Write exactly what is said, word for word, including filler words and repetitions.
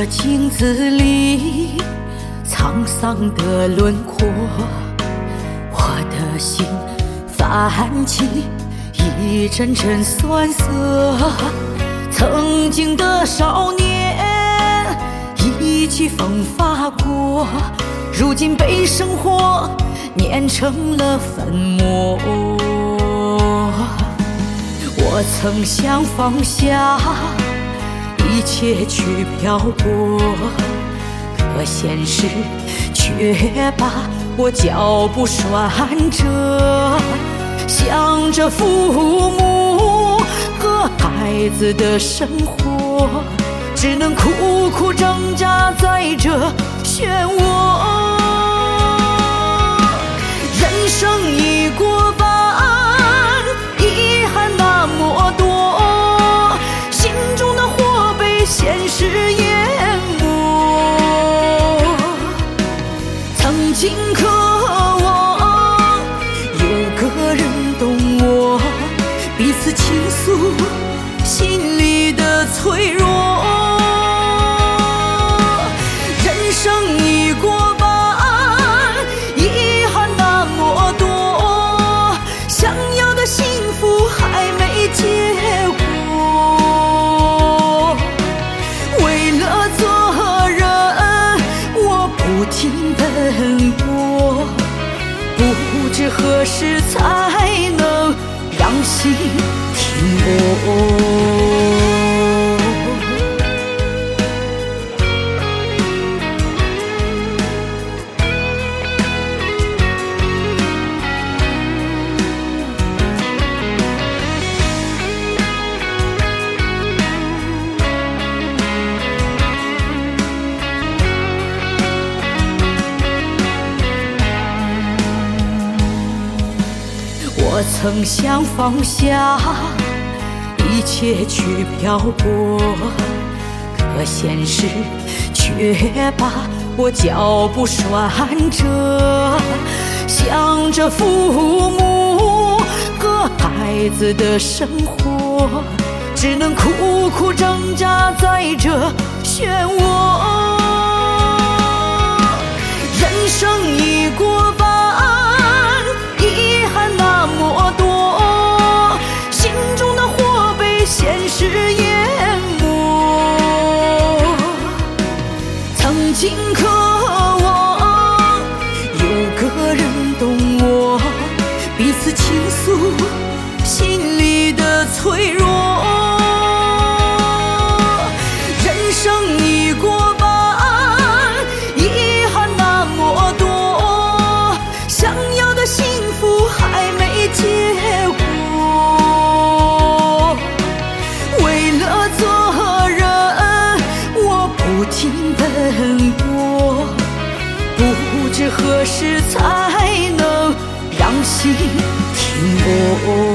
镜子里沧桑的轮廓，我的心泛起一阵阵酸涩。曾经的少年意气风发过，如今被生活碾成了粉末。我曾想放下一切去漂泊，可现实却把我脚步拴着。想着父母和孩子的生活，只能苦苦挣扎在这漩涡。人生已过半，遗憾那么多，心中的火被现实淹没。曾经渴望有个人懂我，彼此倾诉心里的脆弱。人生已过半，遗憾那么多，想要的幸福还没结果。为了做人，我不停奔波，不知何时才能让心停泊。我曾想放下一切去漂泊，可现实却把我脚步拴着。想着父母和孩子的生活，只能苦苦挣扎在这漩涡。人生已过半，遗憾那么多，心中的火被现实淹没。曾经渴望有个人懂我，彼此倾诉心里的脆弱。人生已过半，遗憾那么多，想要的幸福还没结果。为了做人，我不停奔波，不知何时才能让心停泊。